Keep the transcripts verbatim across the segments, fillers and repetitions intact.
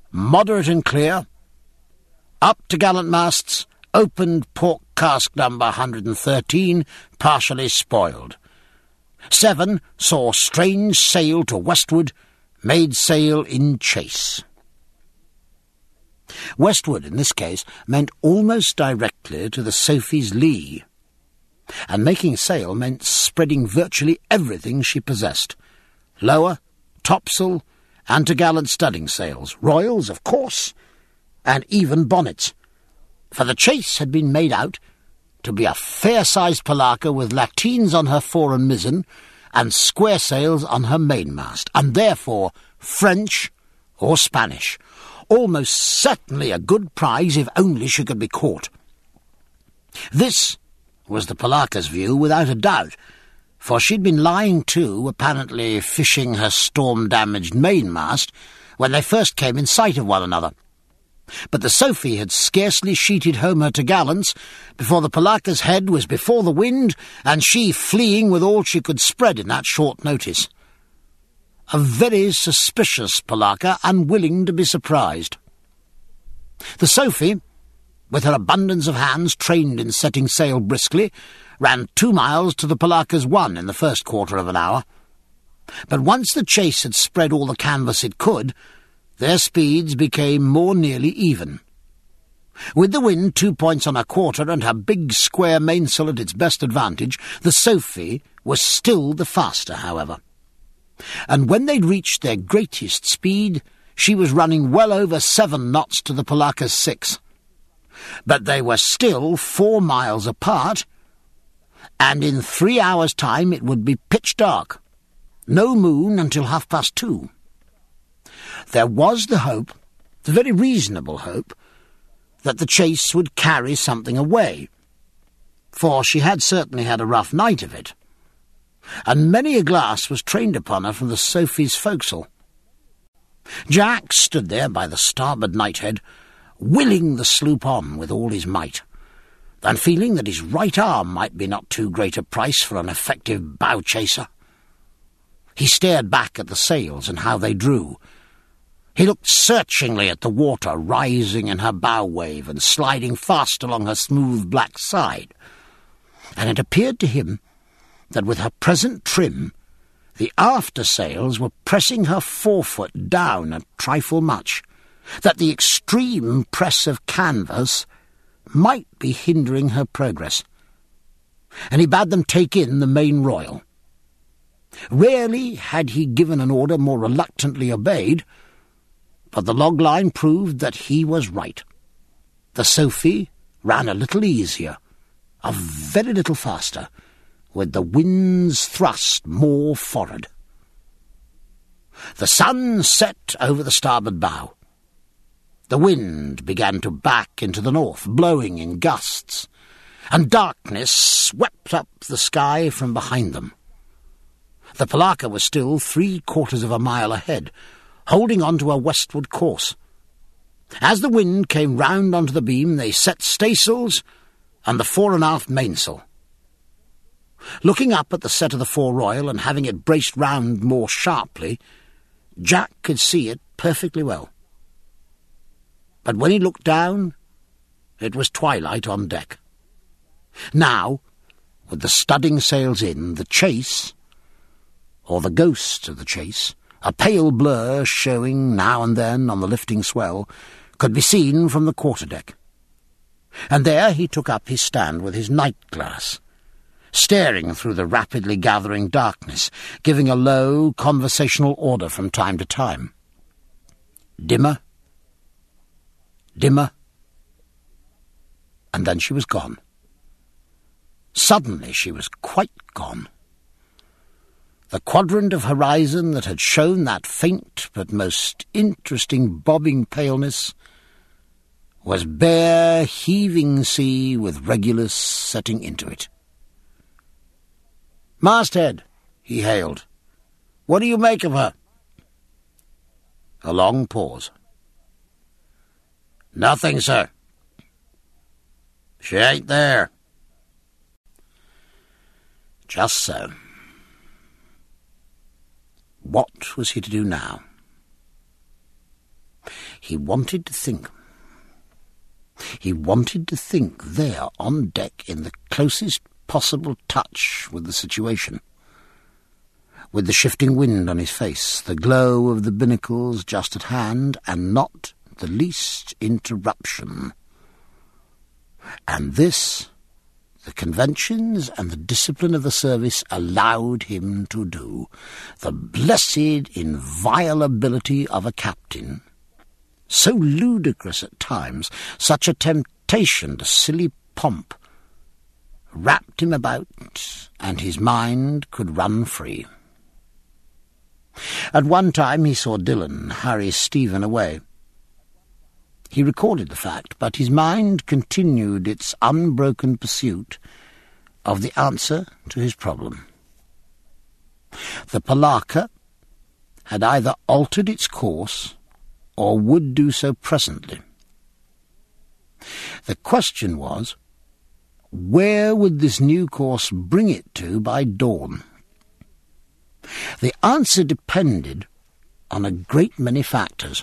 moderate and clear. Up to gallant masts, opened port cask number one hundred thirteen, partially spoiled. Seven saw strange sail to westward, made sail in chase. Westward, in this case, meant almost directly to the Sophie's lee, and making sail meant spreading virtually everything she possessed. Lower, topsail, and to-gallant studding sails, royals, of course, and even bonnets, for the chase had been made out to be a fair-sized polacca with lateens on her fore and mizzen and square sails on her mainmast, and therefore French or Spanish. Almost certainly a good prize if only she could be caught. This was the polacca's view, without a doubt, for she'd been lying to, apparently fishing her storm-damaged mainmast, when they first came in sight of one another. But the Sophie had scarcely sheeted home her topgallants before the polacca's head was before the wind, and she fleeing with all she could spread in that short notice. A very suspicious polacca, unwilling to be surprised. The Sophie, with her abundance of hands trained in setting sail briskly, ran two miles to the polacca's one in the first quarter of an hour. But once the chase had spread all the canvas it could, their speeds became more nearly even. With the wind two points on her quarter and her big square mainsail at its best advantage, the Sophie was still the faster, however. And when they'd reached their greatest speed, she was running well over seven knots to the polacca's six. But they were still four miles apart, and in three hours' time it would be pitch dark. No moon until half-past two. There was the hope, the very reasonable hope, that the chase would carry something away, for she had certainly had a rough night of it, and many a glass was trained upon her from the Sophie's forecastle. Jack stood there by the starboard knighthead, willing the sloop on with all his might, and feeling that his right arm might be not too great a price for an effective bow-chaser. He stared back at the sails and how they drew. He looked searchingly at the water rising in her bow wave and sliding fast along her smooth black side, and it appeared to him that with her present trim, the after sails were pressing her forefoot down a trifle much, that the extreme press of canvas might be hindering her progress, and he bade them take in the main royal. Rarely had he given an order more reluctantly obeyed, but the log-line proved that he was right. The Sophie ran a little easier, a very little faster, with the wind's thrust more forward. The sun set over the starboard bow. The wind began to back into the north, blowing in gusts, and darkness swept up the sky from behind them. The polacca was still three-quarters of a mile ahead, holding on to a westward course. As the wind came round onto the beam, they set staysails and the fore and aft mainsail. Looking up at the set of the fore royal and having it braced round more sharply, Jack could see it perfectly well. But when he looked down, it was twilight on deck. Now, with the studding sails in, the chase, or the ghost of the chase, a pale blur showing now and then on the lifting swell, could be seen from the quarter-deck. And there he took up his stand with his night-glass, staring through the rapidly gathering darkness, giving a low conversational order from time to time. Dimmer, dimmer, and then she was gone. Suddenly she was quite gone. The quadrant of horizon that had shown that faint but most interesting bobbing paleness was bare, heaving sea with Regulus setting into it. "Masthead," he hailed, "what do you make of her?" A long pause. "Nothing, sir. She ain't there." Just so. What was he to do now? He wanted to think. He wanted to think there on deck in the closest possible touch with the situation, with the shifting wind on his face, the glow of the binnacles just at hand, and not the least interruption. And this, the conventions and the discipline of the service allowed him to do. The blessed inviolability of a captain, so ludicrous at times, such a temptation to silly pomp, wrapped him about, and his mind could run free. At one time he saw Dillon hurry Stephen away. He recorded the fact, but his mind continued its unbroken pursuit of the answer to his problem. The Polacca had either altered its course or would do so presently. The question was, where would this new course bring it to by dawn? The answer depended on a great many factors.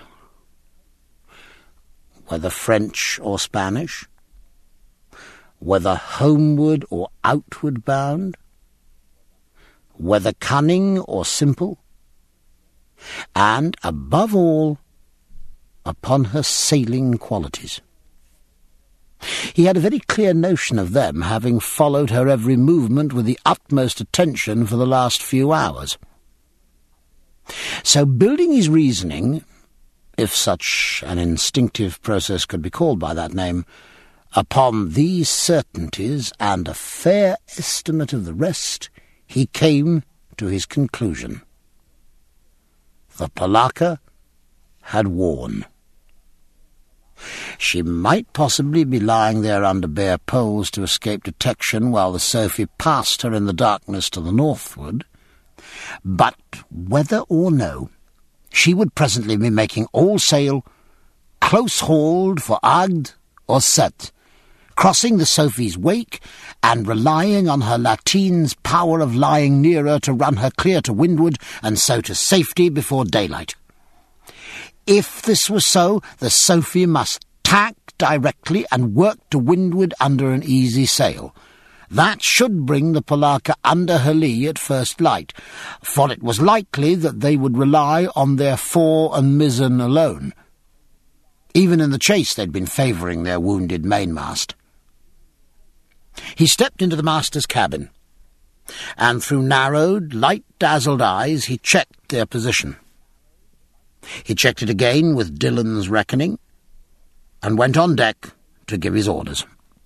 Whether French or Spanish, whether homeward or outward bound, whether cunning or simple, and, above all, upon her sailing qualities. He had a very clear notion of them, having followed her every movement with the utmost attention for the last few hours. So, building his reasoning, if such an instinctive process could be called by that name, upon these certainties and a fair estimate of the rest, he came to his conclusion. The Polacca had worn. She might possibly be lying there under bare poles to escape detection while the Sophie passed her in the darkness to the northward, but whether or no, she would presently be making all sail, close-hauled for Agde or Cette, crossing the Sophie's wake and relying on her lateen's power of lying nearer to run her clear to windward and so to safety before daylight. If this were so, the Sophie must tack directly and work to windward under an easy sail. That should bring the Polacca under her lee at first light, for it was likely that they would rely on their fore and mizzen alone. Even in the chase they'd been favouring their wounded mainmast. He stepped into the master's cabin, and through narrowed, light-dazzled eyes he checked their position. He checked it again with Dillon's reckoning, and went on deck to give his orders.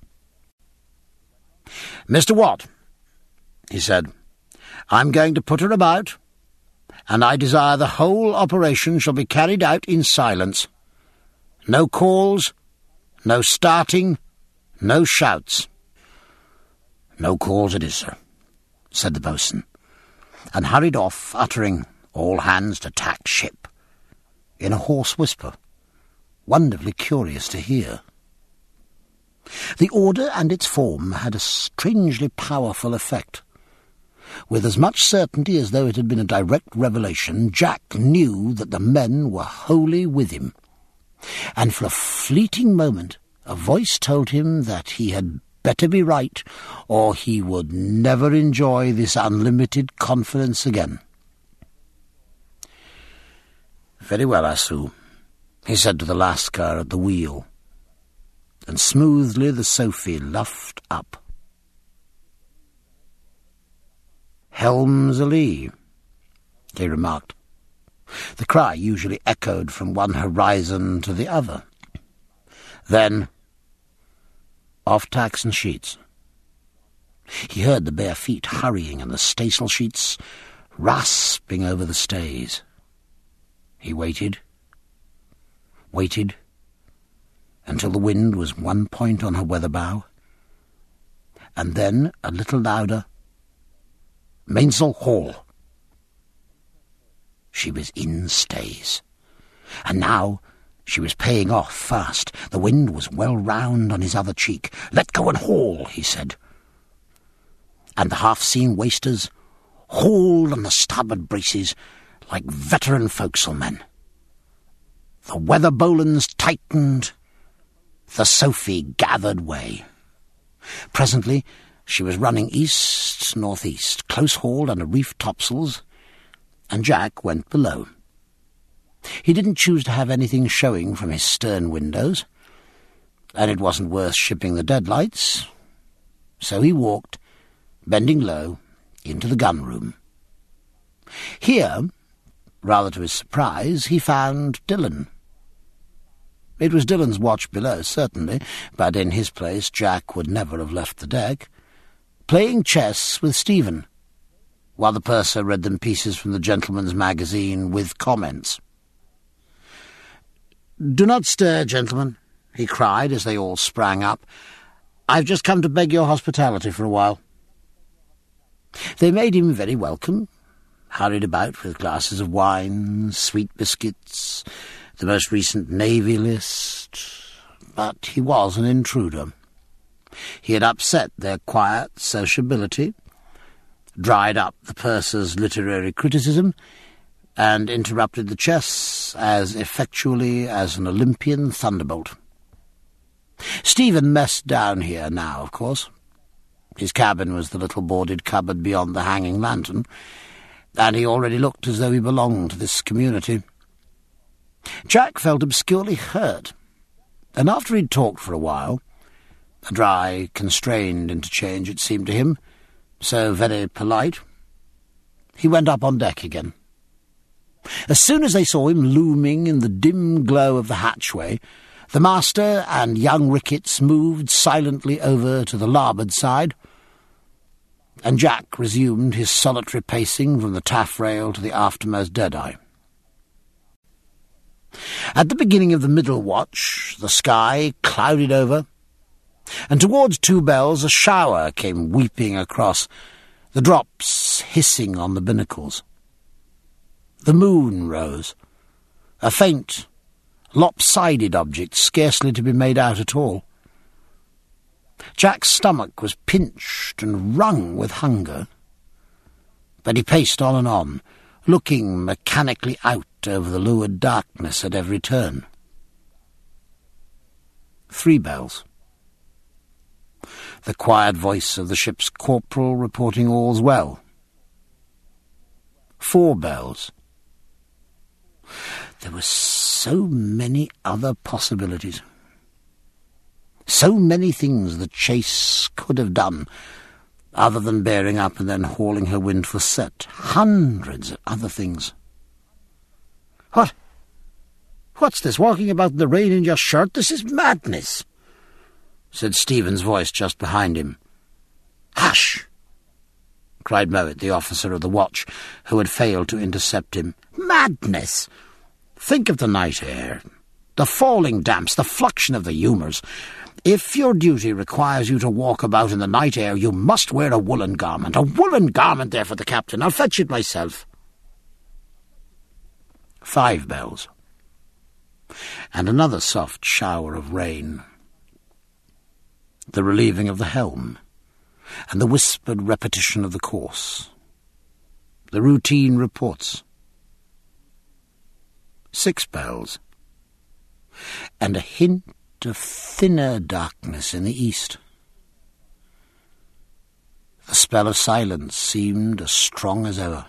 "Mister Watt," he said, "I'm going to put her about, and I desire the whole operation shall be carried out in silence. No calls, no starting, no shouts." "No calls it is, sir," said the boatswain, and hurried off, uttering, "All hands to tack ship," in a hoarse whisper, wonderfully curious to hear. The order and its form had a strangely powerful effect. With as much certainty as though it had been a direct revelation, Jack knew that the men were wholly with him, and for a fleeting moment a voice told him that he had better be right, or he would never enjoy this unlimited confidence again. "Very well, Asu," he said to the Lascar at the wheel, and smoothly the Sophie luffed up. "Helm's a lee," he remarked. The cry usually echoed from one horizon to the other. Then, off tacks and sheets. He heard the bare feet hurrying and the staysail sheets rasping over the stays. He waited, waited, until the wind was one point on her weather bow, and then, a little louder, "Mainsail haul." She was in stays, and now she was paying off fast. The wind was well round on his other cheek. "Let go and haul," he said. And the half-seen wasters hauled on the starboard braces like veteran forecastle men. The weather bowlines tightened. The Sophie gathered way. Presently she was running east-northeast, close-hauled under reefed topsails, and Jack went below. He didn't choose to have anything showing from his stern windows, and it wasn't worth shipping the deadlights, so he walked, bending low, into the gun-room. Here, rather to his surprise, he found Dillon. It was Dillon's watch below, certainly, but in his place Jack would never have left the deck, playing chess with Stephen, while the purser read them pieces from the Gentleman's Magazine with comments. "Do not stir, gentlemen," he cried as they all sprang up. "I've just come to beg your hospitality for a while." They made him very welcome, hurried about with glasses of wine, sweet biscuits, the most recent Navy list, but he was an intruder. He had upset their quiet sociability, dried up the purser's literary criticism, and interrupted the chess as effectually as an Olympian thunderbolt. Stephen messed down here now, of course. His cabin was the little boarded cupboard beyond the hanging lantern, and he already looked as though he belonged to this community. Jack felt obscurely hurt, and after he'd talked for a while, a dry, constrained interchange it seemed to him, so very polite, he went up on deck again. As soon as they saw him looming in the dim glow of the hatchway, the master and young Ricketts moved silently over to the larboard side, and Jack resumed his solitary pacing from the taffrail to the aftermost dead-eye. At the beginning of the middle watch, the sky clouded over, and towards two bells a shower came weeping across, the drops hissing on the binnacles. The moon rose, a faint, lopsided object scarcely to be made out at all. Jack's stomach was pinched and wrung with hunger, but he paced on and on, looking mechanically out over the lurid darkness at every turn. Three bells. The quiet voice of the ship's corporal reporting all's well. Four bells. There were so many other possibilities. So many things the Chase could have done, other than bearing up and then hauling her wind for set. Hundreds of other things. What? What's this, walking about in the rain in your shirt? This is madness, said Stephen's voice just behind him. Hush! Cried Mowat, the officer of the watch, who had failed to intercept him. Madness! Think of the night air, the falling damps, the fluxion of the humours. If your duty requires you to walk about in the night air, you must wear a woollen garment. A woollen garment there for the captain. I'll fetch it myself. Five bells. And another soft shower of rain. The relieving of the helm, and the whispered repetition of the course. The routine reports. Six bells. And a hint of thinner darkness in the east. The spell of silence seemed as strong as ever.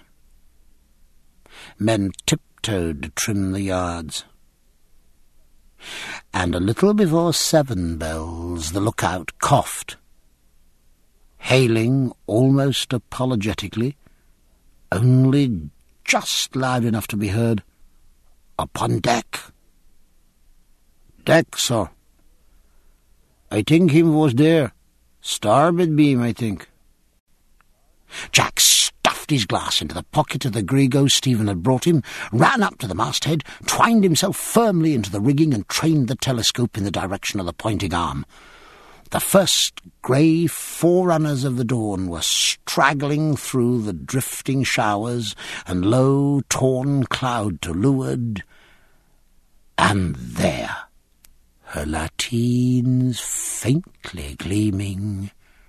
Men tiptoed to trim the yards. And a little before seven bells the lookout coughed, hailing almost apologetically, only just loud enough to be heard, "Upon deck." "Deck, sir." "I think him was there. Starboard beam, I think." Jack stuffed his glass into the pocket of the grego Stephen had brought him, ran up to the masthead, twined himself firmly into the rigging, and trained the telescope in the direction of the pointing arm. The first grey forerunners of the dawn were straggling through the drifting showers and low, torn cloud to leeward, and there, her lateens faintly gleaming,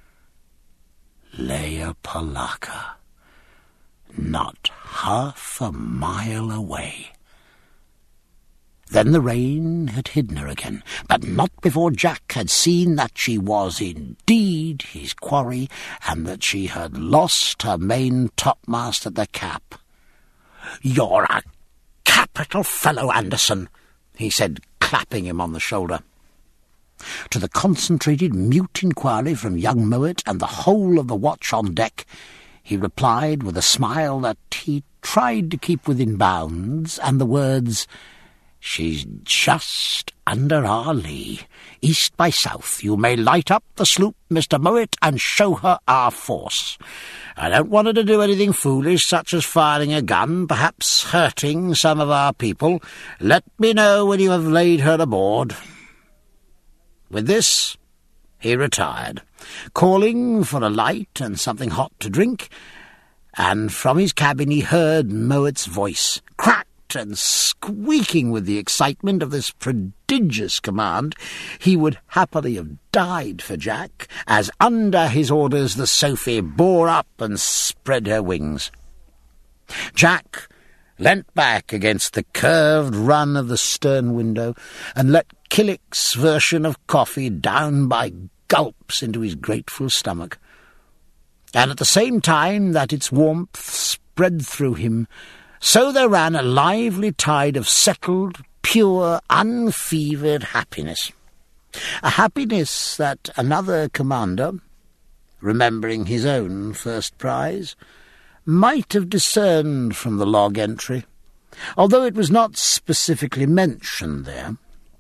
lay a polacca, not half a mile away. Then the rain had hidden her again, but not before Jack had seen that she was indeed his quarry, and that she had lost her main topmast at the cap. "You're a capital fellow, Anderson," he said, clapping him on the shoulder. To the concentrated, mute inquiry from young Mowat and the whole of the watch on deck, he replied with a smile that he tried to keep within bounds, and the words, "She's just under our lee, east by south. You may light up the sloop, Mister Mowat, and show her our force. I don't want her to do anything foolish, such as firing a gun, perhaps hurting some of our people. Let me know when you have laid her aboard." With this, he retired, calling for a light and something hot to drink, and from his cabin he heard Mowat's voice, cracked and squeaking with the excitement of this prodigious command. He would happily have died for Jack, as under his orders the Sophie bore up and spread her wings. Jack leant back against the curved run of the stern window and let Killick's version of coffee down by gulps into his grateful stomach. And at the same time that its warmth spread through him, so there ran a lively tide of settled, pure, unfevered happiness. A happiness that another commander, remembering his own first prize, might have discerned from the log entry, although it was not specifically mentioned there.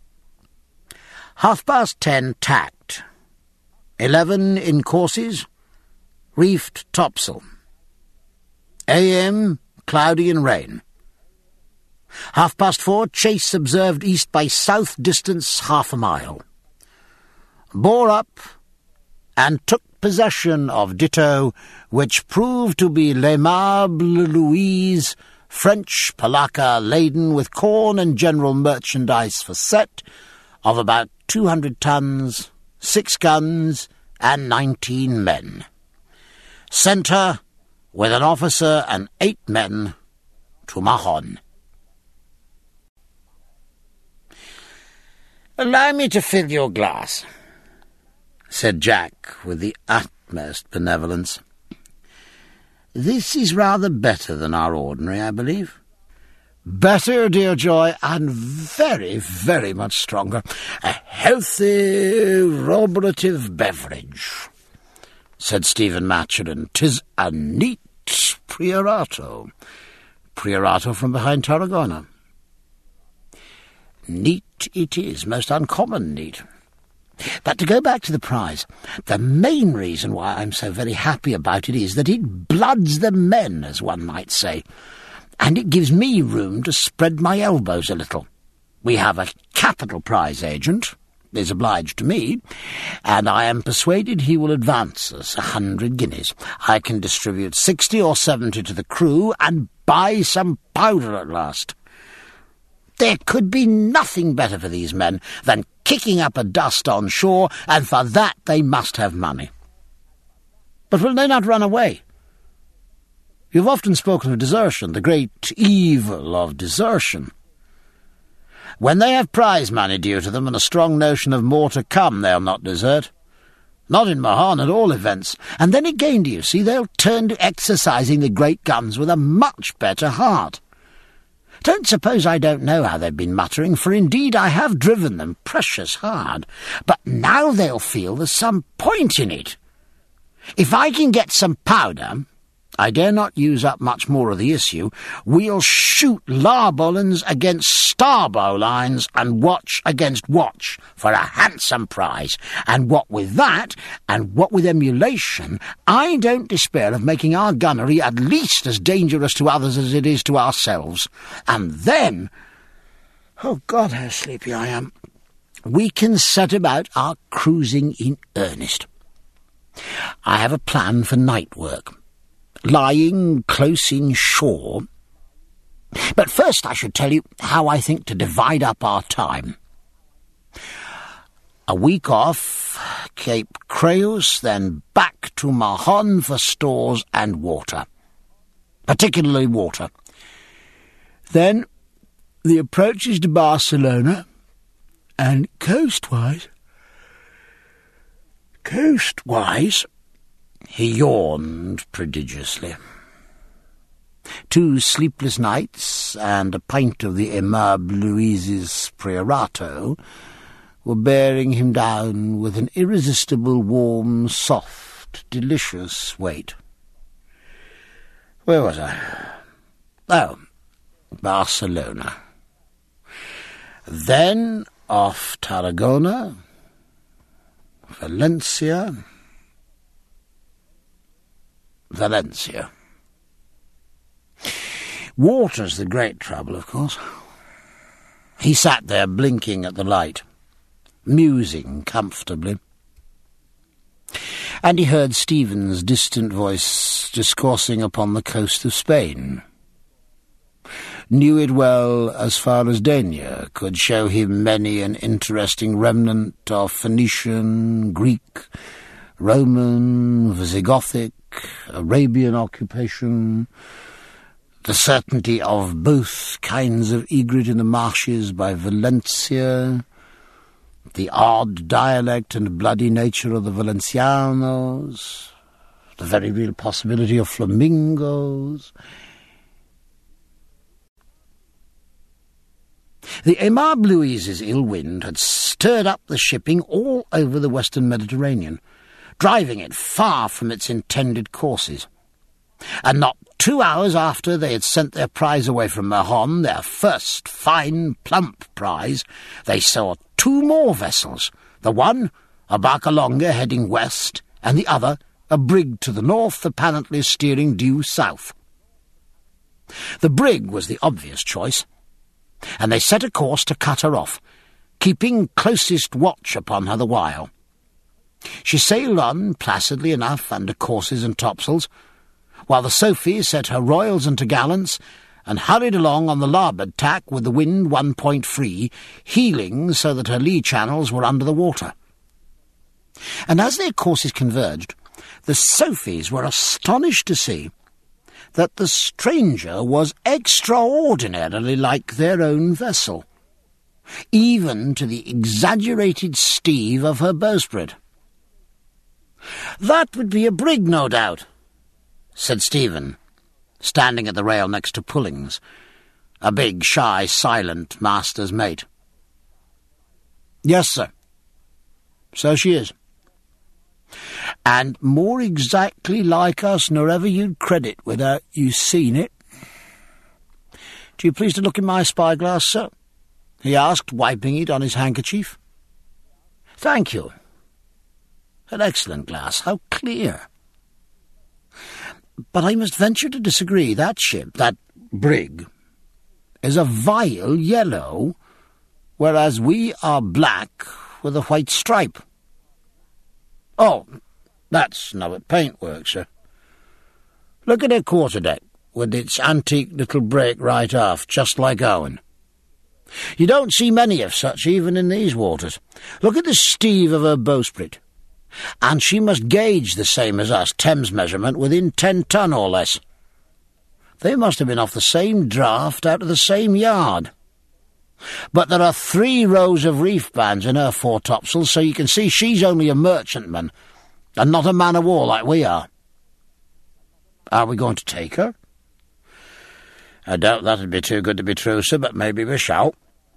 Half past ten tacked. Eleven in courses, reefed topsail. A M cloudy and rain. Half past four, chase observed east by south, distance half a mile. Bore up and took possession of ditto, which proved to be l'Aimable Louise, French polacca laden with corn and general merchandise for set, of about two hundred tons, six guns, and nineteen men. Sent her, with an officer and eight men, to Mahon. "Allow me to fill your glass," said Jack with the utmost benevolence. "This is rather better than our ordinary, I believe." "Better, dear Joy, and very, very much stronger. A healthy, roborative beverage," said Stephen Maturin. "'Tis a neat Priorato. Priorato from behind Tarragona." "Neat it is, most uncommon neat. But to go back to the prize, the main reason why I'm so very happy about it is that it bloods the men, as one might say, and it gives me room to spread my elbows a little. We have a capital prize agent, is obliged to me, and I am persuaded he will advance us a hundred guineas. I can distribute sixty or seventy to the crew, and buy some powder at last. There could be nothing better for these men than kicking up a dust on shore, and for that they must have money. But will they not run away? You've often spoken of desertion, the great evil of desertion. When they have prize money due to them and a strong notion of more to come, they'll not desert. Not in Mahon, at all events. And then again, do you see, they'll turn to exercising the great guns with a much better heart. Don't suppose I don't know how they've been muttering, for indeed I have driven them precious hard. But now they'll feel there's some point in it. If I can get some powder, I dare not use up much more of the issue, we'll shoot larbowlines against starbowlines and watch against watch for a handsome prize. And what with that, and what with emulation, I don't despair of making our gunnery at least as dangerous to others as it is to ourselves. And then, oh God, how sleepy I am, we can set about our cruising in earnest. I have a plan for night work, lying close in shore. But first I should tell you how I think to divide up our time. A week off Cape Creus, then back to Mahon for stores and water, particularly water. Then the approaches to Barcelona, and coastwise, coastwise, he yawned prodigiously. Two sleepless nights and a pint of the Aimable Louise's Priorato were bearing him down with an irresistible, warm, soft, delicious weight. Where was I? Oh, Barcelona. Then off Tarragona, Valencia, Valencia. Water's the great trouble, of course. He sat there blinking at the light, musing comfortably. And he heard Stephen's distant voice discoursing upon the coast of Spain. Knew it well as far as Dania, could show him many an interesting remnant of Phoenician, Greek, Roman, Visigothic, Arabian occupation, the certainty of both kinds of egret in the marshes by Valencia, the odd dialect and bloody nature of the Valencianos, the very real possibility of flamingos. The Aimable Louise's ill wind had stirred up the shipping all over the western Mediterranean, driving it far from its intended courses. And not two hours after they had sent their prize away from Mahon, their first fine, plump prize, they saw two more vessels, the one a barca longa heading west, and the other a brig to the north, apparently steering due south. The brig was the obvious choice, and they set a course to cut her off, keeping closest watch upon her the while. She sailed on placidly enough under courses and topsails, while the Sophie set her royals and topgallants and hurried along on the larboard tack with the wind one point free, heeling so that her lee channels were under the water. And as their courses converged, the Sophies were astonished to see that the stranger was extraordinarily like their own vessel, even to the exaggerated steve of her bowsprit. "That would be a brig, no doubt," said Stephen, standing at the rail next to Pullings, a big, shy, silent master's mate. "Yes, sir. So she is. And more exactly like us nor ever you'd credit without you seen it. Do you please to look in my spyglass, sir?" he asked, wiping it on his handkerchief. "Thank you. An excellent glass. How clear. But I must venture to disagree. That ship, that brig, is a vile yellow, whereas we are black with a white stripe." "Oh, that's now at paintwork, sir. Look at her quarterdeck, with its antique little break right aft, just like owen. You don't see many of such even in these waters. Look at the steve of her bowsprit. And she must gauge the same as us, Thames measurement, within ten ton or less. They must have been off the same draught out of the same yard. But there are three rows of reef bands in her foretopsails, so you can see she's only a merchantman, and not a man-of-war like we are. Are we going to take her?" "I doubt that'd be too good to be true, sir, but maybe we shall."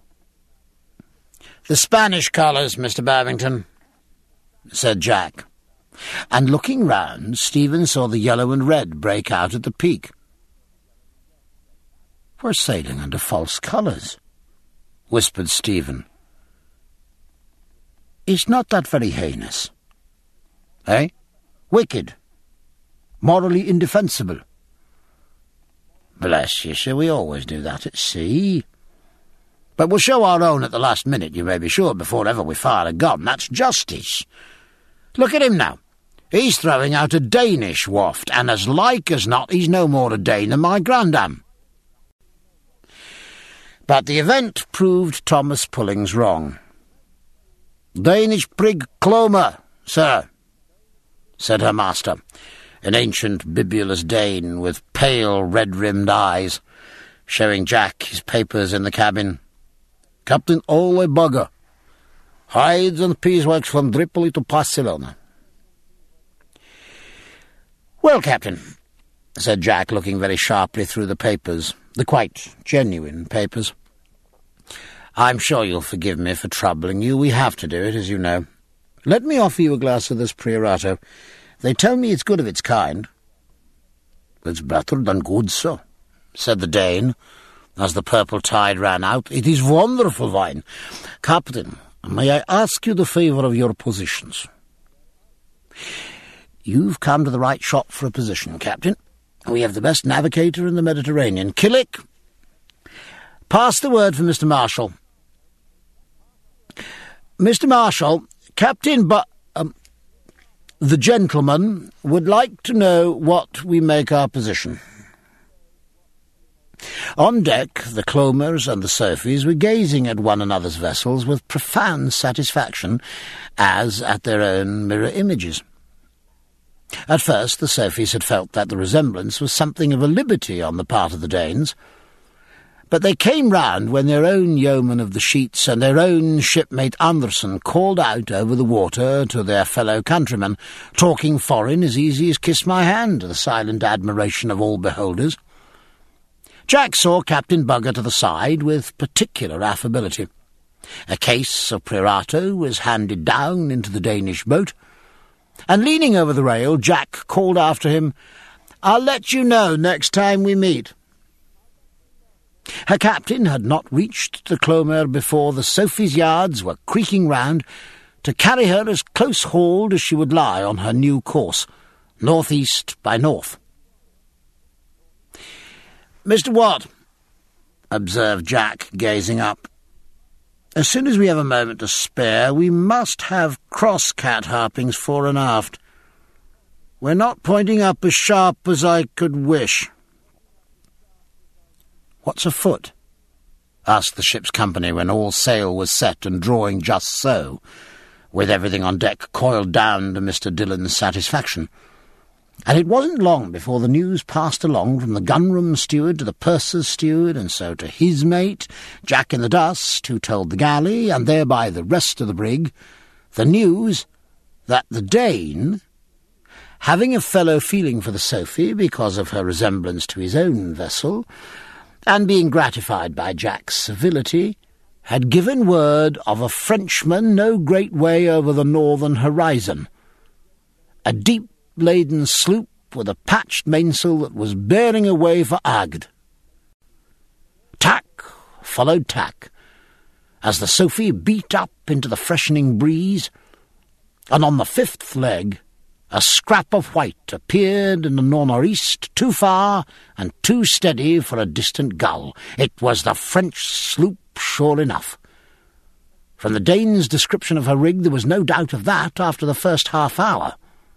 "The Spanish colours, Mister Babington," said Jack, and looking round, Stephen saw the yellow and red break out at the peak. "We're sailing under false colours," whispered Stephen. "Is not that very heinous? Eh? Wicked? Morally indefensible?" "Bless you, sir, we always do that at sea. But we'll show our own at the last minute, you may be sure, before ever we fire a gun. That's justice. Look at him now. He's throwing out a Danish waft, and as like as not he's no more a Dane than my grandam." But the event proved Thomas Pullings wrong. "Danish brig Cloma, sir," said her master, an ancient bibulous Dane with pale red-rimmed eyes, showing Jack his papers in the cabin. "Captain Ole Bugger. Hides and beeswax from Tripoli to Barcelona." "Well, Captain," said Jack, looking very sharply through the papers, the quite genuine papers, "I'm sure you'll forgive me for troubling you. We have to do it, as you know. Let me offer you a glass of this Priorato. They tell me it's good of its kind." "It's better than good, sir," said the Dane, as the purple tide ran out. "It is wonderful wine. Captain, may I ask you the favour of your positions?" "You've come to the right shop for a position, Captain. We have the best navigator in the Mediterranean. Killick, pass the word for Mister Marshall." "Mister Marshall, Captain but um, the gentleman would like to know what we make our position." On deck, the Clomers and the Sophies were gazing at one another's vessels with profound satisfaction, as at their own mirror images. At first the Sophies had felt that the resemblance was something of a liberty on the part of the Danes, but they came round when their own yeoman of the sheets and their own shipmate Anderson called out over the water to their fellow countrymen, talking foreign as easy as kiss my hand, to the silent admiration of all beholders. Jack saw Captain Bugger to the side with particular affability. A case of Priorato was handed down into the Danish boat, and leaning over the rail, Jack called after him, "I'll let you know next time we meet." Her captain had not reached the Clomer before the Sophie's yards were creaking round to carry her as close-hauled as she would lie on her new course, north-east by north. "Mister Watt," observed Jack, gazing up, "as soon as we have a moment to spare, we must have cross-cat harpings fore and aft. We're not pointing up as sharp as I could wish." "What's afoot?" asked the ship's company when all sail was set and drawing just so, with everything on deck coiled down to Mister Dillon's satisfaction. And it wasn't long before the news passed along from the gunroom steward to the purser's steward, and so to his mate, Jack in the Dust, who told the galley, and thereby the rest of the brig, the news that the Dane, having a fellow feeling for the Sophie because of her resemblance to his own vessel, and being gratified by Jack's civility, had given word of a Frenchman no great way over the northern horizon, a deep-laden sloop with a patched mainsail that was bearing away for Agde. Tack followed tack, as the Sophie beat up into the freshening breeze, and on the fifth leg a scrap of white appeared in the nor'-east, too far and too steady for a distant gull. It was the French sloop, sure enough. From the Dane's description of her rig there was no doubt of that after the first half-hour.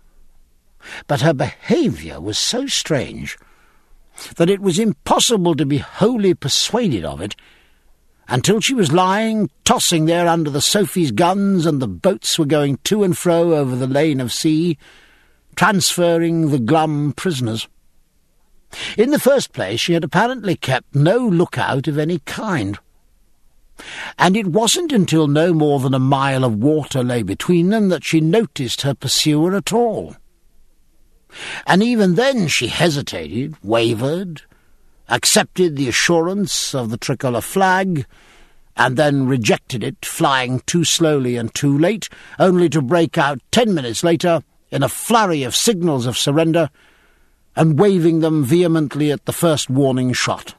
But her behaviour was so strange that it was impossible to be wholly persuaded of it until she was lying, tossing there under the Sophie's guns, and the boats were going to and fro over the lane of sea, transferring the glum prisoners. In the first place, she had apparently kept no lookout of any kind, and it wasn't until no more than a mile of water lay between them that she noticed her pursuer at all. And even then she hesitated, wavered, accepted the assurance of the tricolour flag, and then rejected it, flying too slowly and too late, only to break out ten minutes later in a flurry of signals of surrender, and waving them vehemently at the first warning shot.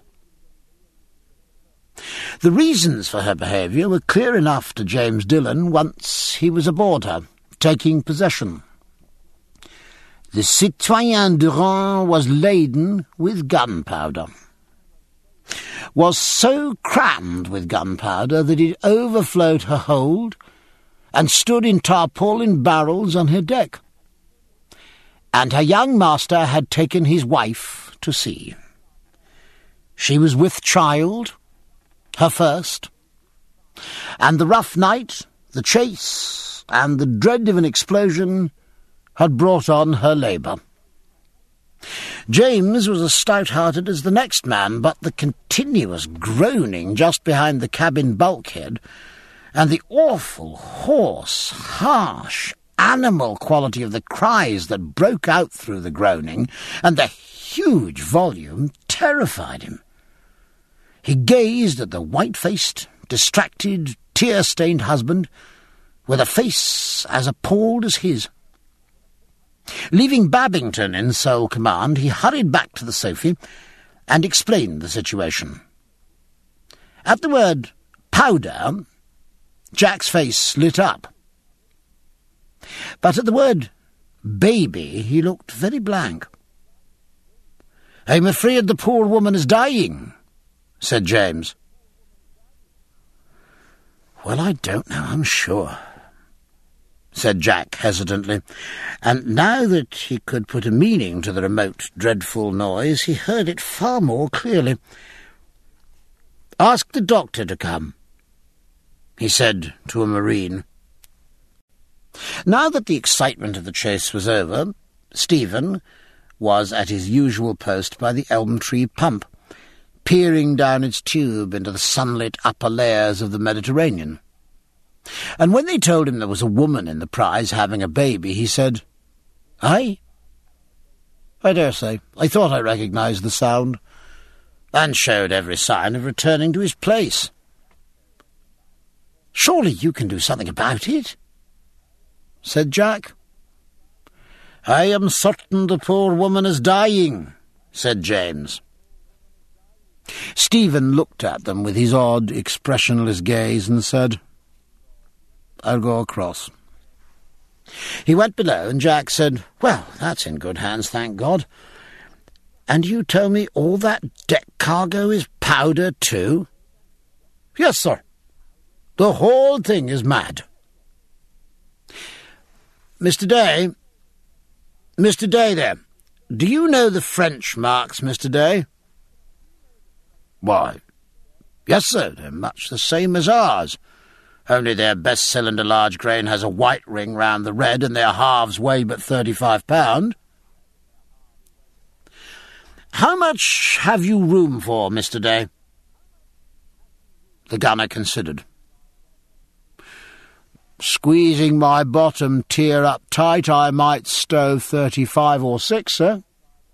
The reasons for her behaviour were clear enough to James Dillon once he was aboard her, taking possession. The Citoyen Durand was laden with gunpowder, was so crammed with gunpowder that it overflowed her hold and stood in tarpaulin barrels on her deck, and her young master had taken his wife to sea. She was with child, her first, and the rough night, the chase, and the dread of an explosion had brought on her labour. James was as stout-hearted as the next man, but the continuous groaning just behind the cabin bulkhead, and the awful, hoarse, harsh, animal quality of the cries that broke out through the groaning, and the huge volume, terrified him. He gazed at the white-faced, distracted, tear-stained husband, with a face as appalled as his. Leaving Babington in sole command, he hurried back to the Sophie and explained the situation. At the word powder, Jack's face lit up. But at the word baby, he looked very blank. "I'm afraid the poor woman is dying," said James. "Well, I don't know, I'm sure," said Jack hesitantly, and now that he could put a meaning to the remote, dreadful noise, he heard it far more clearly. "Ask the doctor to come," he said to a marine. Now that the excitement of the chase was over, Stephen was at his usual post by the elm tree pump, peering down its tube into the sunlit upper layers of the Mediterranean. And when they told him there was a woman in the prize having a baby, he said, "Aye, I dare say. I thought I recognised the sound," and showed every sign of returning to his place. "Surely you can do something about it?" said Jack. "I am certain the poor woman is dying," said James. Stephen looked at them with his odd, expressionless gaze and said, "I'll go across." He went below, and Jack said, "Well, that's in good hands, thank God. And you tell me all that deck cargo is powder too?" "Yes, sir. The whole thing is mad." Mister Day, Mister Day there, do you know the French marks, Mister Day?" "Why, yes, sir, they're much the same as ours, only their best cylinder large grain has a white ring round the red, and their halves weigh but thirty-five pound. "How much have you room for, Mister Day?" The gunner considered. "Squeezing my bottom tier up tight, I might stow thirty-five or six, sir."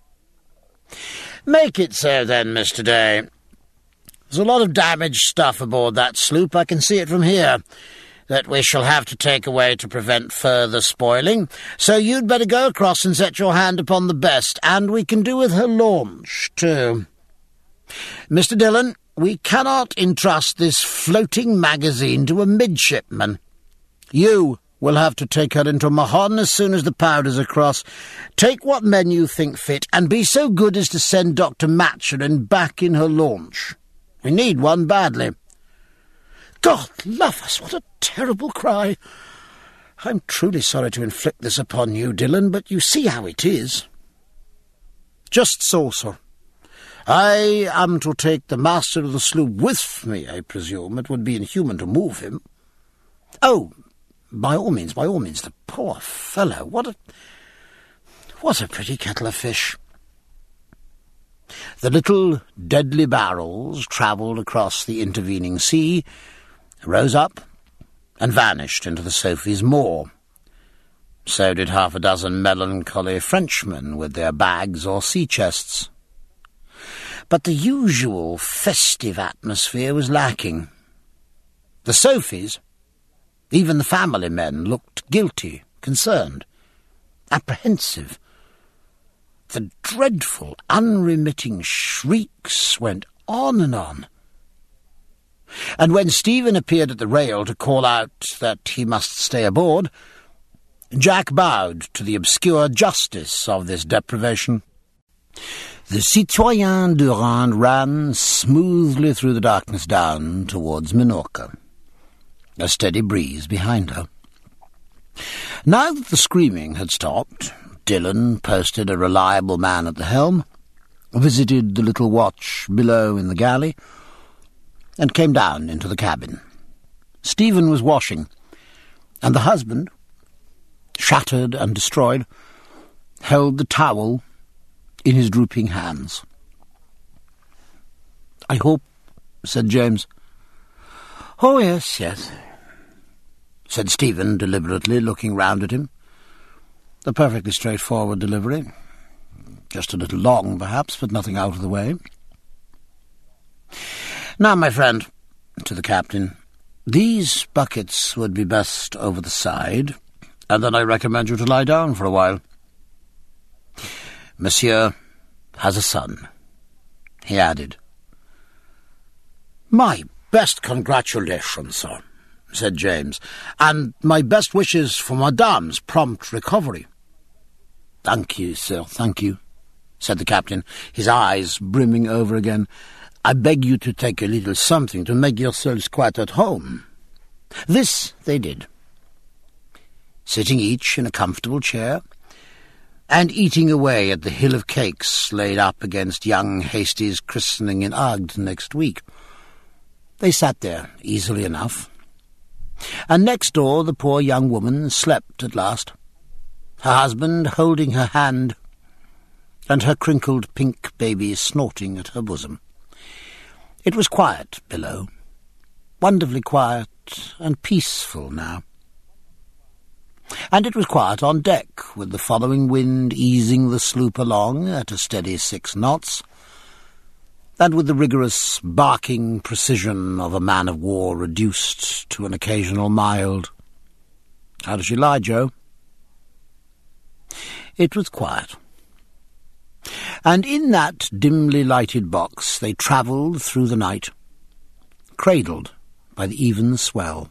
"Make it so, then, Mister Day. There's a lot of damaged stuff aboard that sloop, I can see it from here, that we shall have to take away to prevent further spoiling, so you'd better go across and set your hand upon the best, and we can do with her launch, too. Mister Dillon, we cannot entrust this floating magazine to a midshipman. You will have to take her into Mahon as soon as the powder's across. Take what men you think fit, and be so good as to send Doctor Maturin back in her launch. We need one badly." "God love us, what a terrible cry! I'm truly sorry to inflict this upon you, Dillon, but you see how it is." "Just so, sir. I am to take the master of the sloop with me, I presume. It would be inhuman to move him." "Oh, by all means, by all means. The poor fellow, what a... what a pretty kettle of fish." The little deadly barrels travelled across the intervening sea, rose up, and vanished into the Sophie's moor. So did half a dozen melancholy Frenchmen with their bags or sea-chests. But the usual festive atmosphere was lacking. The Sophies, even the family men, looked guilty, concerned, apprehensive. The dreadful, unremitting shrieks went on and on. And when Stephen appeared at the rail to call out that he must stay aboard, Jack bowed to the obscure justice of this deprivation. The Citoyen Durand ran smoothly through the darkness down towards Minorca, a steady breeze behind her. Now that the screaming had stopped, Dillon posted a reliable man at the helm, visited the little watch below in the galley, and came down into the cabin. Stephen was washing, and the husband, shattered and destroyed, held the towel in his drooping hands. "I hope," said James. "Oh, yes, yes," said Stephen deliberately, looking round at him. A perfectly straightforward delivery. Just a little long, perhaps, but nothing out of the way. "Now, my friend," to the captain, "these buckets would be best over the side, and then I recommend you to lie down for a while. Monsieur has a son," he added. "My best congratulations, sir," said James, "and my best wishes for Madame's prompt recovery." "Thank you, sir, thank you," said the captain, his eyes brimming over again. "I beg you to take a little something to make yourselves quite at home." This they did, sitting each in a comfortable chair, and eating away at the hill of cakes laid up against young Hasty's christening in Agde next week. They sat there easily enough, and next door the poor young woman slept at last, her husband holding her hand, and her crinkled pink baby snorting at her bosom. It was quiet below, wonderfully quiet and peaceful now. And it was quiet on deck, with the following wind easing the sloop along at a steady six knots, and with the rigorous, barking precision of a man-of-war reduced to an occasional mild "How does she lie, Joe?" It was quiet. And in that dimly lighted box they travelled through the night, cradled by the even swell.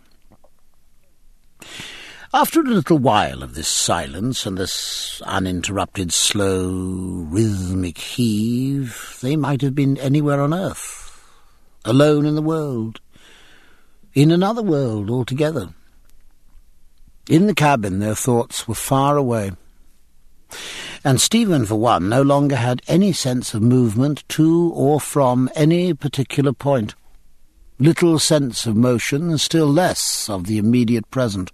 After a little while of this silence and this uninterrupted, slow, rhythmic heave, they might have been anywhere on earth, alone in the world, in another world altogether. In the cabin their thoughts were far away, and Stephen, for one, no longer had any sense of movement to or from any particular point, little sense of motion, and still less of the immediate present.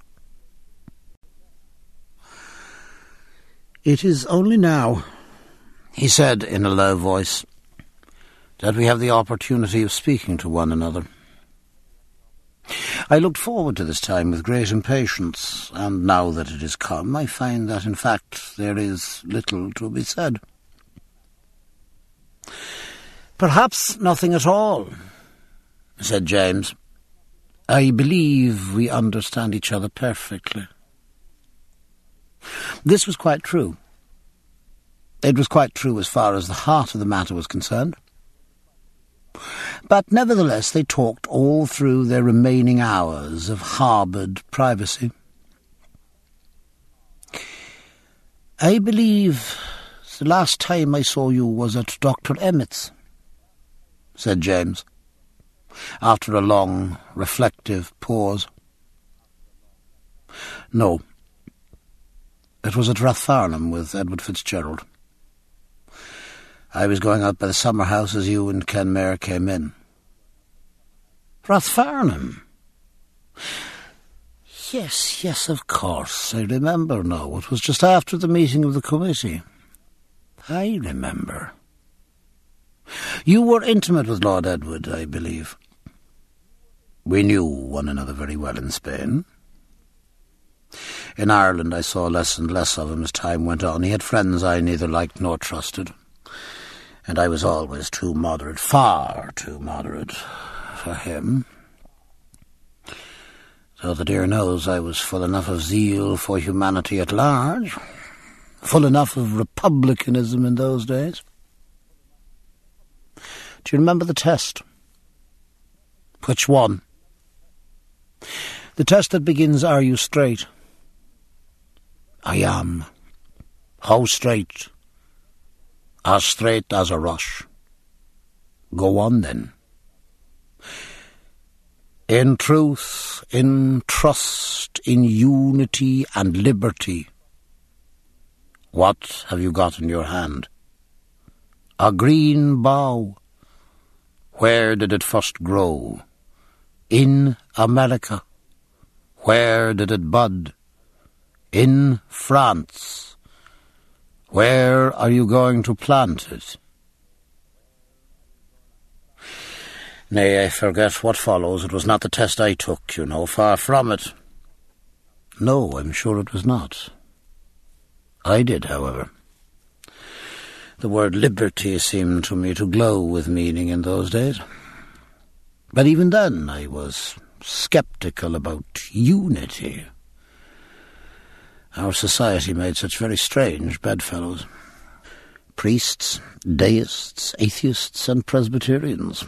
"It is only now," he said in a low voice, "that we have the opportunity of speaking to one another. I looked forward to this time with great impatience, and now that it is come, I find that, in fact, there is little to be said." "Perhaps nothing at all," said James. "I believe we understand each other perfectly." This was quite true. It was quite true as far as the heart of the matter was concerned. But nevertheless they talked all through their remaining hours of harboured privacy. "I believe the last time I saw you was at Doctor Emmett's," said James, after a long, reflective pause. "No. It was at Rathfarnham with Edward Fitzgerald. I was going out by the summer house as you and Kenmare came in." "Rathfarnham? Yes, yes, of course. I remember now. It was just after the meeting of the committee. I remember. You were intimate with Lord Edward, I believe." "We knew one another very well in Spain. In Ireland I saw less and less of him as time went on. He had friends I neither liked nor trusted, and I was always too moderate, far too moderate, for him. So the dear knows I was full enough of zeal for humanity at large, full enough of republicanism in those days. Do you remember the test?" "Which one?" "The test that begins, 'Are you straight?'" "I am. How straight?" "As straight as a rush." "Go on, then." "In truth, in trust, in unity and liberty." "What have you got in your hand?" "A green bough." "Where did it first grow?" "In America." "Where did it bud?" "In France." Where are you going to plant it? Nay, I forget what follows. It was not the test I took, you know, far from it. No, I'm sure it was not. I did, however. The word liberty seemed to me to glow with meaning in those days. But even then I was sceptical about unity. Our society made such very strange bedfellows. Priests, deists, atheists, and Presbyterians.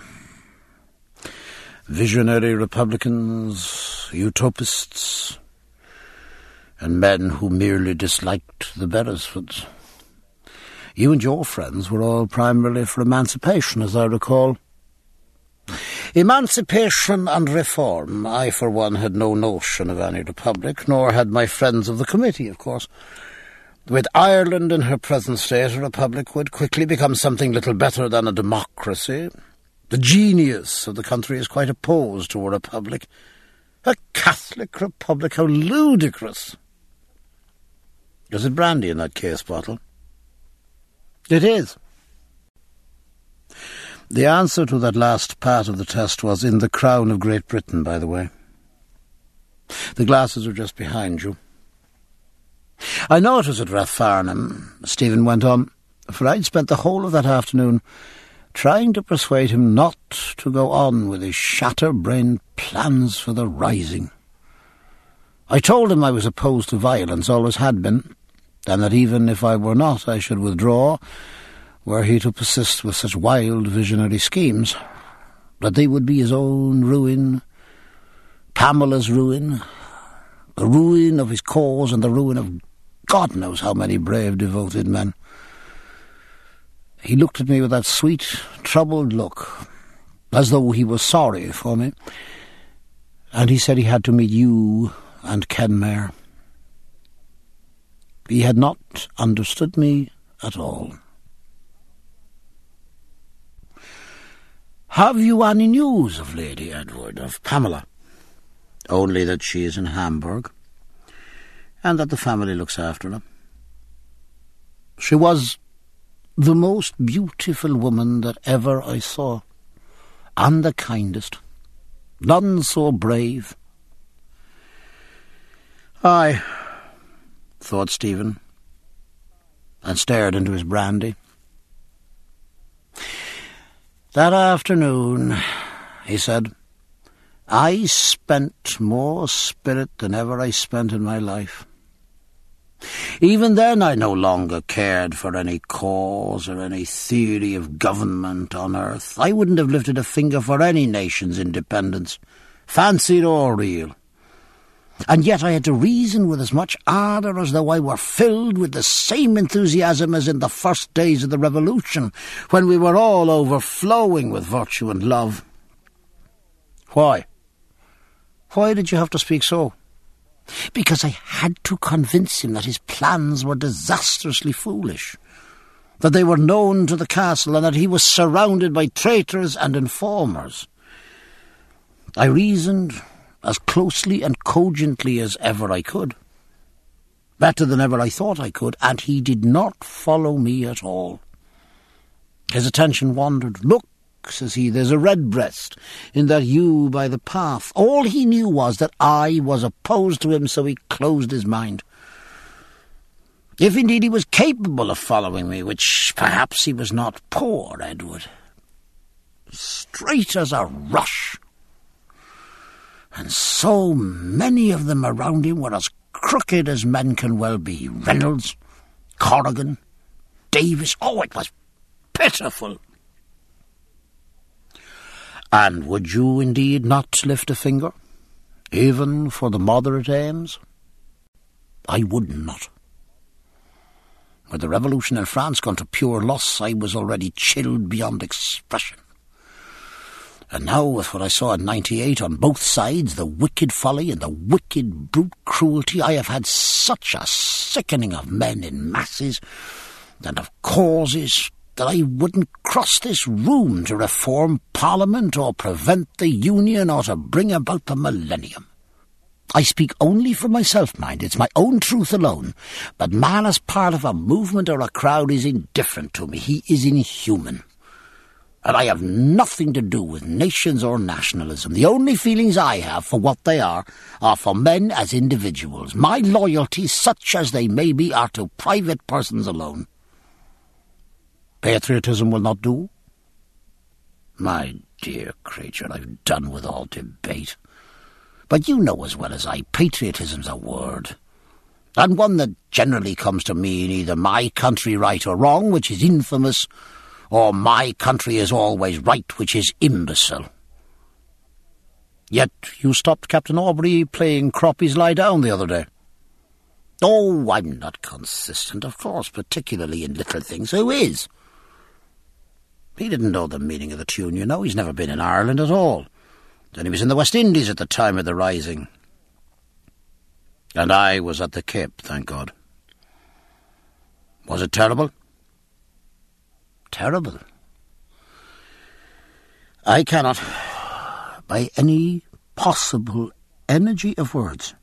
Visionary Republicans, utopists, and men who merely disliked the Beresfords. You and your friends were all primarily for emancipation, as I recall. Emancipation and reform. I, for one, had no notion of any republic, nor had my friends of the committee, of course. With Ireland in her present state, a republic would quickly become something little better than a democracy. The genius of the country is quite opposed to a republic. A Catholic republic, how ludicrous! Is it brandy in that case bottle? It is. The answer to that last part of the test was in the Crown of Great Britain, by the way. The glasses are just behind you. I know it was at Rathfarnham, Stephen went on, for I'd spent the whole of that afternoon trying to persuade him not to go on with his shatter-brained plans for the rising. I told him I was opposed to violence, always had been, and that even if I were not, I should withdraw, were he to persist with such wild visionary schemes, that they would be his own ruin, Pamela's ruin, the ruin of his cause and the ruin of God knows how many brave, devoted men. He looked at me with that sweet, troubled look, as though he was sorry for me, and he said he had to meet you and Kenmare. He had not understood me at all. Have you any news of Lady Edward, of Pamela? Only that she is in Hamburg, and that the family looks after her. She was the most beautiful woman that ever I saw, and the kindest. None so brave. Aye, thought Stephen, and stared into his brandy. That afternoon, he said, I spent more spirit than ever I spent in my life. Even then I no longer cared for any cause or any theory of government on earth. I wouldn't have lifted a finger for any nation's independence, fancied or real. And yet I had to reason with as much ardour as though I were filled with the same enthusiasm as in the first days of the Revolution, when we were all overflowing with virtue and love. Why? Why did you have to speak so? Because I had to convince him that his plans were disastrously foolish, that they were known to the castle, and that he was surrounded by traitors and informers. I reasoned as closely and cogently as ever I could, better than ever I thought I could, and he did not follow me at all. His attention wandered. Look, says he, there's a redbreast in that yew by the path. All he knew was that I was opposed to him, so he closed his mind. If indeed he was capable of following me, which perhaps he was not, poor Edward. Straight as a rush. And so many of them around him were as crooked as men can well be. Reynolds, Corrigan, Davis. Oh, it was pitiful. And would you indeed not lift a finger, even for the moderate aims? I would not. With the revolution in France gone to pure loss, I was already chilled beyond expression. And now, with what I saw in ninety-eight on both sides, the wicked folly and the wicked brute cruelty, I have had such a sickening of men in masses and of causes that I wouldn't cross this room to reform Parliament or prevent the Union or to bring about the millennium. I speak only for myself, mind. It's my own truth alone. But man as part of a movement or a crowd is indifferent to me. He is inhuman. And I have nothing to do with nations or nationalism. The only feelings I have for what they are are for men as individuals. My loyalties, such as they may be, are to private persons alone. Patriotism will not do? My dear creature, I've done with all debate. But you know as well as I, patriotism's a word, and one that generally comes to mean either my country right or wrong, which is infamous, or my country is always right, which is imbecile. Yet you stopped Captain Aubrey playing Croppies Lie Down the other day. Oh, I'm not consistent, of course, particularly in little things. Who is? He didn't know the meaning of the tune, you know. He's never been in Ireland at all. Then he was in the West Indies at the time of the Rising. And I was at the Cape, thank God. Was it terrible? Terrible. I cannot, by any possible energy of words,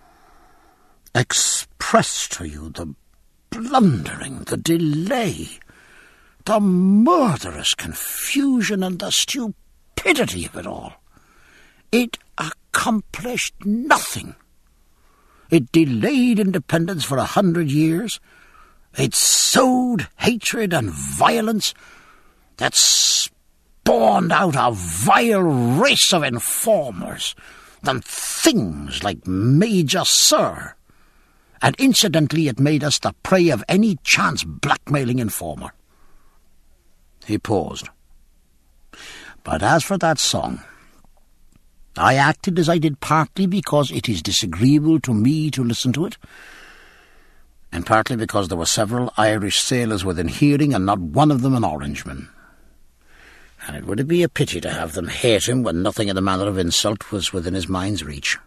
express to you the blundering, the delay, the murderous confusion and the stupidity of it all. It accomplished nothing. It delayed independence for a hundred years. It sowed hatred and violence that spawned out a vile race of informers and things like Major Sir. And incidentally it made us the prey of any chance blackmailing informer. He paused. But as for that song, I acted as I did partly because it is disagreeable to me to listen to it, and partly because there were several Irish sailors within hearing, and not one of them an Orangeman. And it would be a pity to have them hate him when nothing in the manner of insult was within his mind's reach.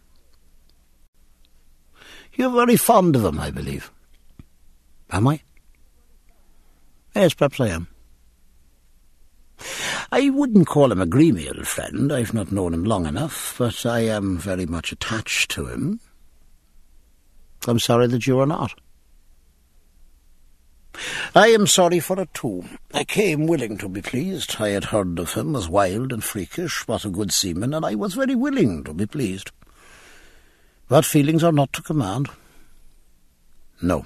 You're very fond of him, I believe. Am I? Yes, perhaps I am. I wouldn't call him a gremial friend. I've not known him long enough, but I am very much attached to him. I'm sorry that you are not. I am sorry for it too. I came willing to be pleased. I had heard of him as wild and freakish, what a good seaman, and I was very willing to be pleased. But feelings are not to command. No.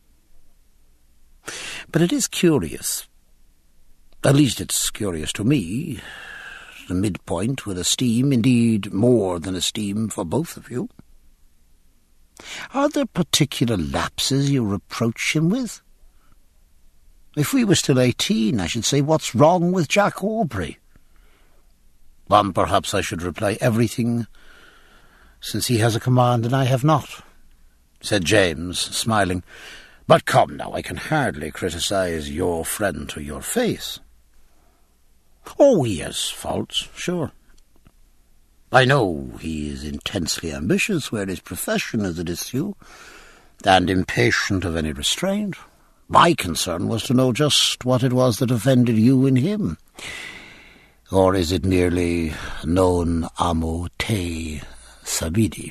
But it is curious. At least it's curious to me, the midpoint with esteem, indeed more than esteem for both of you. Are there particular lapses you reproach him with? If we were still eighteen, I should say, what's wrong with Jack Aubrey? Well, perhaps I should reply, everything, since he has a command and I have not, said James, smiling. But come now, I can hardly criticise your friend to your face. Oh, he has faults, sure. I know he is intensely ambitious where his profession is at issue, and impatient of any restraint. My concern was to know just what it was that offended you in him. Or is it merely non amo te sabidi?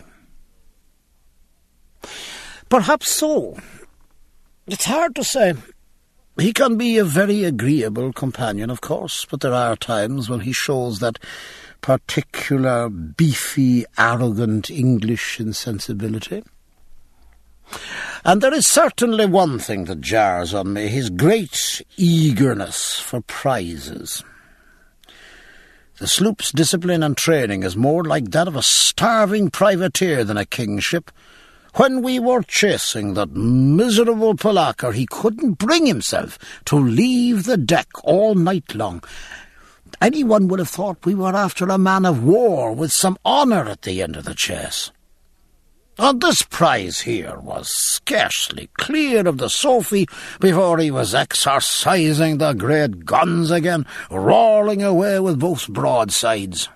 Perhaps so. It's hard to say. He can be a very agreeable companion, of course, but there are times when he shows that particular beefy, arrogant English insensibility. And there is certainly one thing that jars on me, his great eagerness for prizes. The sloop's discipline and training is more like that of a starving privateer than a kingship. When we were chasing that miserable Polacker, he couldn't bring himself to leave the deck all night long. Anyone would have thought we were after a man of war with some honour at the end of the chase. And this prize here was scarcely clear of the Sophie before he was exercising the great guns again, roaring away with both broadsides.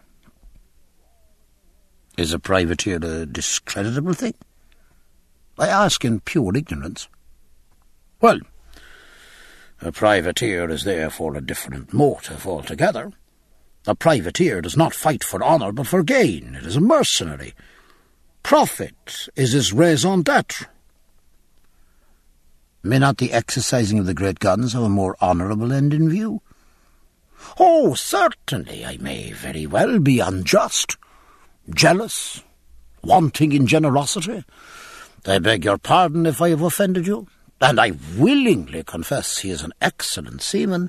Is a privateer a discreditable thing? I ask in pure ignorance. Well, a privateer is there for a different motive altogether. A privateer does not fight for honour but for gain. It is a mercenary. Profit is his raison d'etre. May not the exercising of the great guns have a more honourable end in view? Oh, certainly I may very well be unjust, jealous, wanting in generosity. I beg your pardon if I have offended you, and I willingly confess he is an excellent seaman.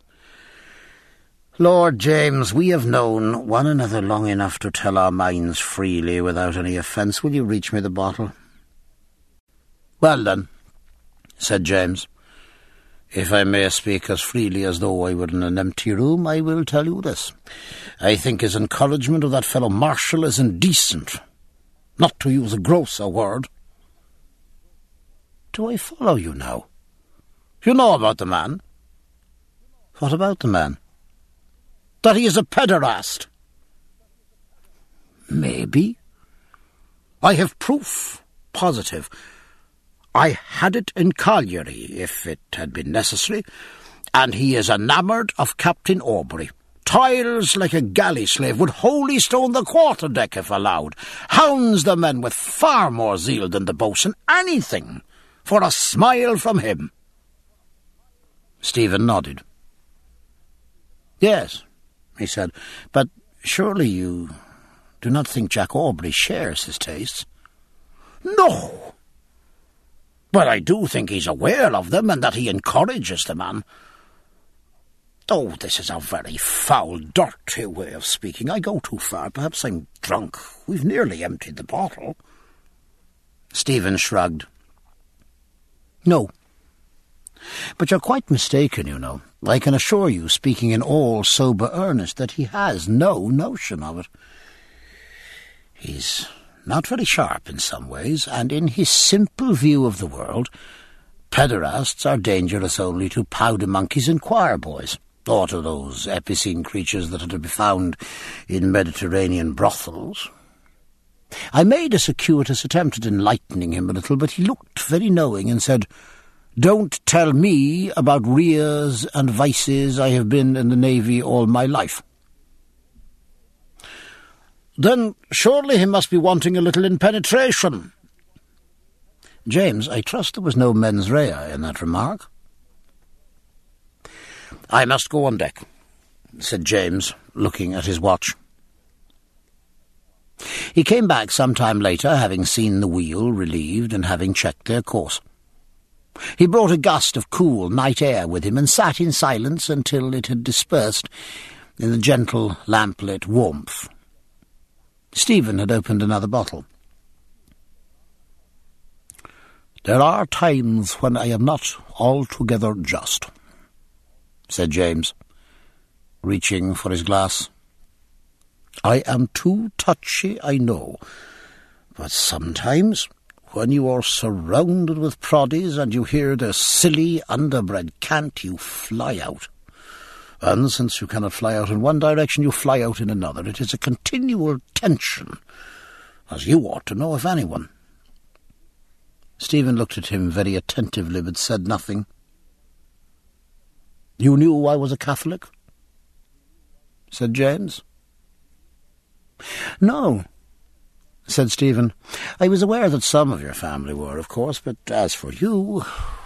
Lord James, we have known one another long enough to tell our minds freely without any offence. Will you reach me the bottle? Well, then, said James, if I may speak as freely as though I were in an empty room, I will tell you this. I think his encouragement of that fellow Marshall is indecent, not to use a grosser word. Do I follow you now? You know about the man. What about the man? That he is a pederast. Maybe. I have proof, positive. I had it in Colliery, if it had been necessary, and he is enamoured of Captain Aubrey. Toils like a galley slave, would wholly stone the quarter-deck if allowed, hounds the men with far more zeal than the boatswain, anything for a smile from him. Stephen nodded. Yes, he said, but surely you do not think Jack Aubrey shares his tastes? No, but I do think he's aware of them, and that he encourages the man. Oh, this is a very foul, dirty way of speaking. I go too far. Perhaps I'm drunk. We've nearly emptied the bottle. Stephen shrugged. No. But you're quite mistaken, you know. I can assure you, speaking in all sober earnest, that he has no notion of it. He's not very sharp in some ways, and in his simple view of the world, pederasts are dangerous only to powder monkeys and choir boys, or to those epicene creatures that are to be found in Mediterranean brothels. I made a circuitous attempt at enlightening him a little, but he looked very knowing and said, "Don't tell me about rears and vices. I have been in the Navy all my life." Then surely he must be wanting a little in penetration. James, I trust there was no mens rea in that remark. I must go on deck, said James, looking at his watch. He came back some time later, having seen the wheel relieved and having checked their course. He brought a gust of cool night air with him and sat in silence until it had dispersed in the gentle lamplit warmth. Stephen had opened another bottle. "There are times when I am not altogether just," said James, reaching for his glass. "I am too touchy, I know, but sometimes, when you are surrounded with proddies and you hear their silly, underbred cant, you fly out. And since you cannot fly out in one direction, you fly out in another. It is a continual tension, as you ought to know, if anyone." Stephen looked at him very attentively, but said nothing. "You knew I was a Catholic?" said James. "No," said Stephen. "I was aware that some of your family were, of course, but as for you...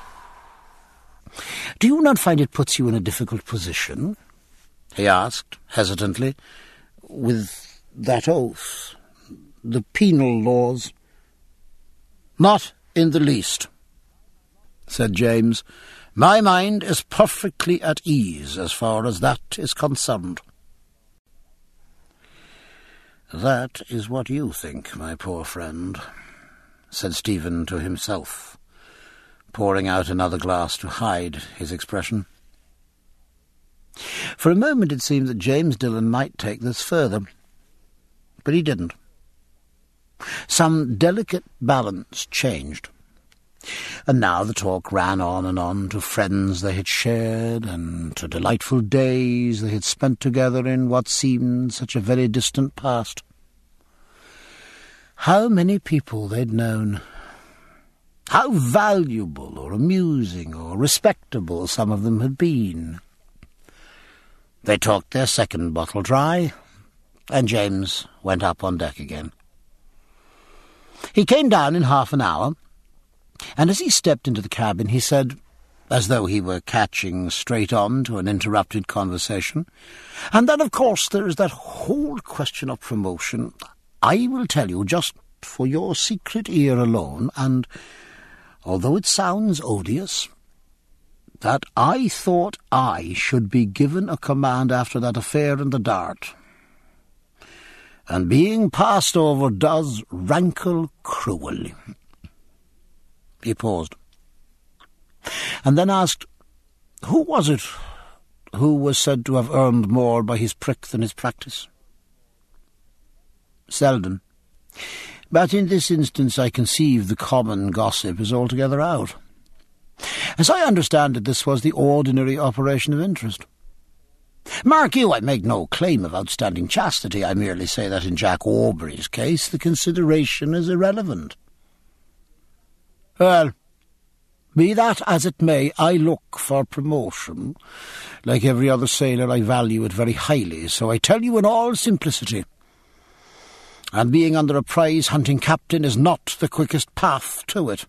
Do you not find it puts you in a difficult position?" he asked, hesitantly, "with that oath, the penal laws?" "Not in the least," said James. "My mind is perfectly at ease as far as that is concerned." "That is what you think, my poor friend," said Stephen to himself, pouring out another glass to hide his expression. For a moment it seemed that James Dillon might take this further, but he didn't. Some delicate balance changed, and now the talk ran on and on to friends they had shared, and to delightful days they had spent together in what seemed such a very distant past. How many people they'd known! How valuable or amusing or respectable some of them had been. They talked their second bottle dry, and James went up on deck again. He came down in half an hour, and as he stepped into the cabin he said, as though he were catching straight on to an interrupted conversation, "And then, of course, there is that whole question of promotion. I will tell you, just for your secret ear alone, and, although it sounds odious, that I thought I should be given a command after that affair in the Dart. And being passed over does rankle cruelly." He paused, and then asked, who was it who was said to have earned more by his prick than his practice? "Selden. But in this instance I conceive the common gossip is altogether out. As I understand it, this was the ordinary operation of interest. Mark you, I make no claim of outstanding chastity. I merely say that in Jack Aubrey's case the consideration is irrelevant. Well, be that as it may, I look for promotion. Like every other sailor, I value it very highly, so I tell you in all simplicity. And being under a prize-hunting captain is not the quickest path to it.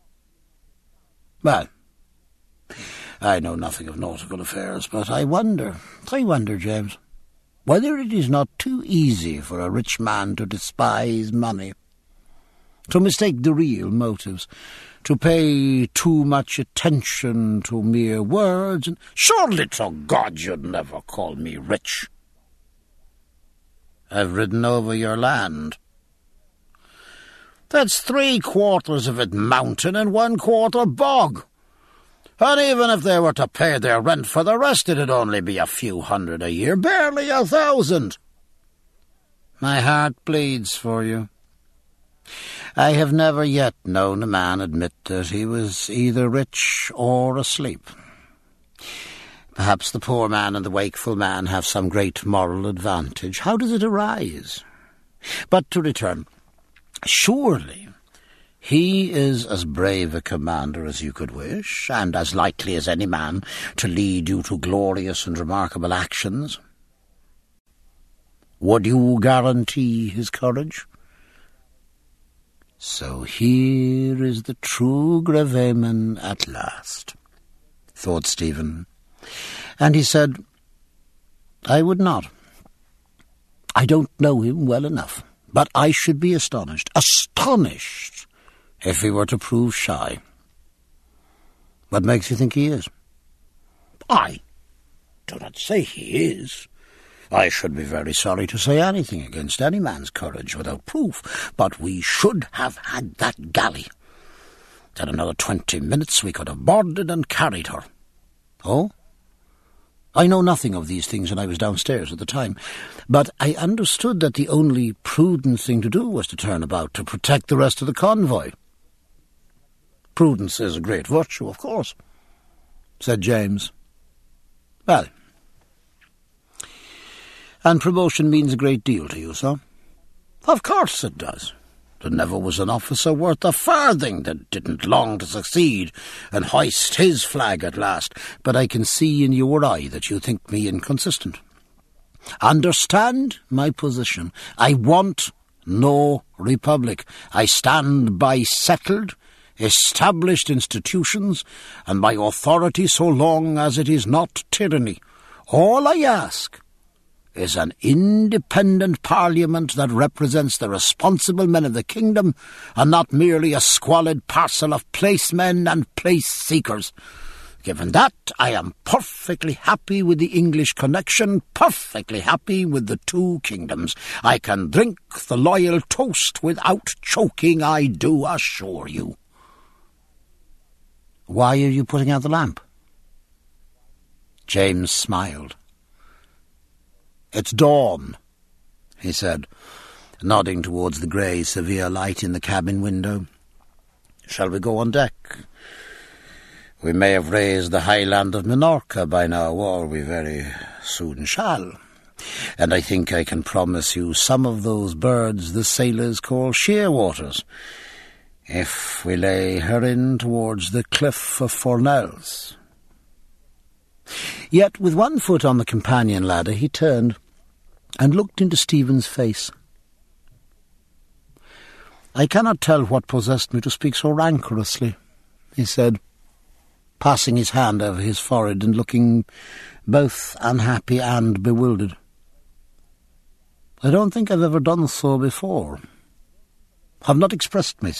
Well, I know nothing of nautical affairs, but I wonder, I wonder, James, whether it is not too easy for a rich man to despise money, to mistake the real motives, to pay too much attention to mere words, and surely to God you'd never call me rich. I've ridden over your land. That's three quarters of it mountain and one quarter bog. And even if they were to pay their rent for the rest, it'd only be a few hundred a year, barely a thousand. My heart bleeds for you. I have never yet known a man admit that he was either rich or asleep. Perhaps the poor man and the wakeful man have some great moral advantage. How does it arise? But to return, surely he is as brave a commander as you could wish, and as likely as any man to lead you to glorious and remarkable actions. Would you guarantee his courage? So here is the true gravamen at last, thought Stephen. And he said, I would not. I don't know him well enough, but I should be astonished, astonished, if he were to prove shy. What makes you think he is? I do not say he is. I should be very sorry to say anything against any man's courage without proof, but we should have had that galley. In another twenty minutes we could have boarded and carried her. Oh? I know nothing of these things, and I was downstairs at the time, but I understood that the only prudent thing to do was to turn about to protect the rest of the convoy. Prudence is a great virtue, of course, said James. Well, and promotion means a great deal to you, sir? Of course it does. There never was an officer worth a farthing that didn't long to succeed and hoist his flag at last, but I can see in your eye that you think me inconsistent. Understand my position. I want no republic. I stand by settled, established institutions, and by authority so long as it is not tyranny. All I ask is an independent parliament that represents the responsible men of the kingdom, and not merely a squalid parcel of placemen and place-seekers. Given that, I am perfectly happy with the English connection, perfectly happy with the two kingdoms. I can drink the loyal toast without choking, I do assure you. Why are you putting out the lamp? James smiled. It's dawn, he said, nodding towards the grey, severe light in the cabin window. Shall we go on deck? We may have raised the high land of Minorca by now, or we very soon shall. And I think I can promise you some of those birds the sailors call shearwaters, if we lay her in towards the cliff of Fornells. Yet with one foot on the companion ladder he turned and looked into Stephen's face. "I cannot tell what possessed me to speak so rancorously," he said, passing his hand over his forehead and looking both unhappy and bewildered. "I don't think I've ever done so before. I've not expressed myself